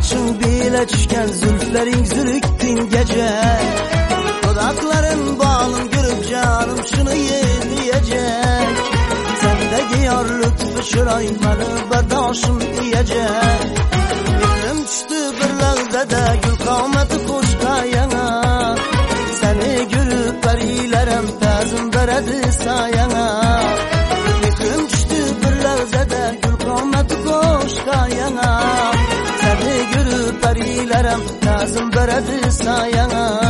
saçın bile düşken, zülflerin zürüktün gece. Dudakların bağlım görüp canım şunu yediyecek. Sendeki yar lütfü şıraymanı bardaşım diyecek. Fikrim düştü bir lahzada gül kavmeti koş kayana. Seni görüp perilerim tazım beredi sayana. Fikrim düştü bir lahzada gül kavmeti koş kayana. Seni görüp perilerim tazım beredi sayana.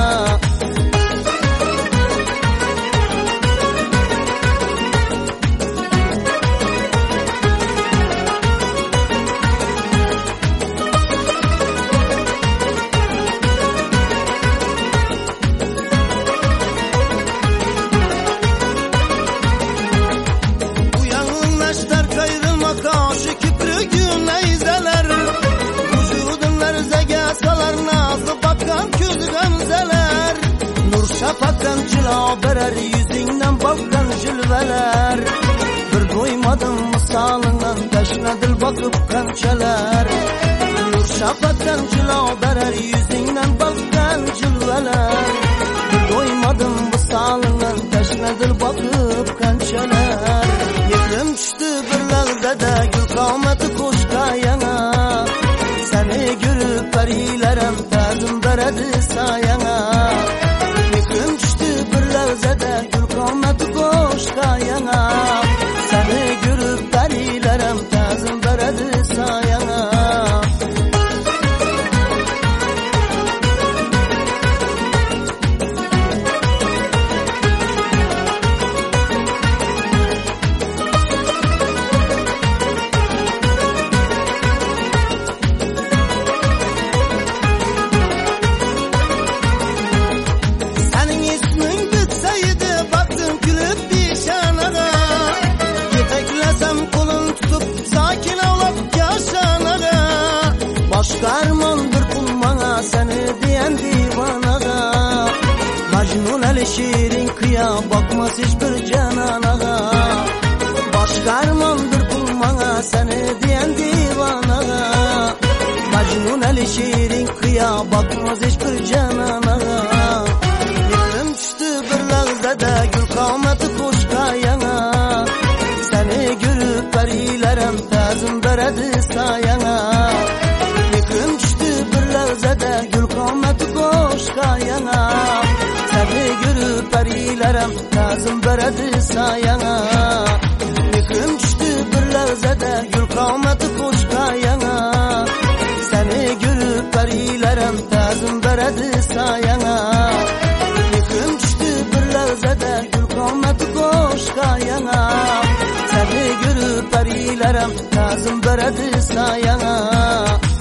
Şafaktan cila berer, yüzünden balkan cilveler. Bir doymadım misalından, taşına dil bakıp kançalar. Nur şafaktan cila berer, yüzünden balkan cilveler. Bir doymadım misalından, taşına dil bakıp kançalar. Yekrim düştü bir lahzada gül kavmeti koş kayana. Seni görüp perilerim tazım beredi sayana. Fikrim düştü bir lahzada gül kavmeti koş kayana. Seni görüp perilerim tazım beredi sayana. Başkarmandır bulmana seni diyen divanaga. Majnun Ali şirin kıya bakmaz hiçbir cananaga. Başkarmandır bulmana seni diyen divanaga. Majnun Ali şirin kıya bakmaz hiçbir cananaga. Fikrim düştü bir lahzada gül kavmeti koş kayana. Seni görüp perilerim tazım beredi sayana. Fikrim düştü bir lahzada gül kavmeti koş kayana. Seni görüp perilerim tazım beredi sayana. Fikrim düştü bir lahzada gül kavmeti koş kayana. Seni görüp perilerim tazım beredi sayana. Fikrim düştü bir lahzada gül kavmeti koş kayana. Seni görüp perilerim tazım beredi sayana.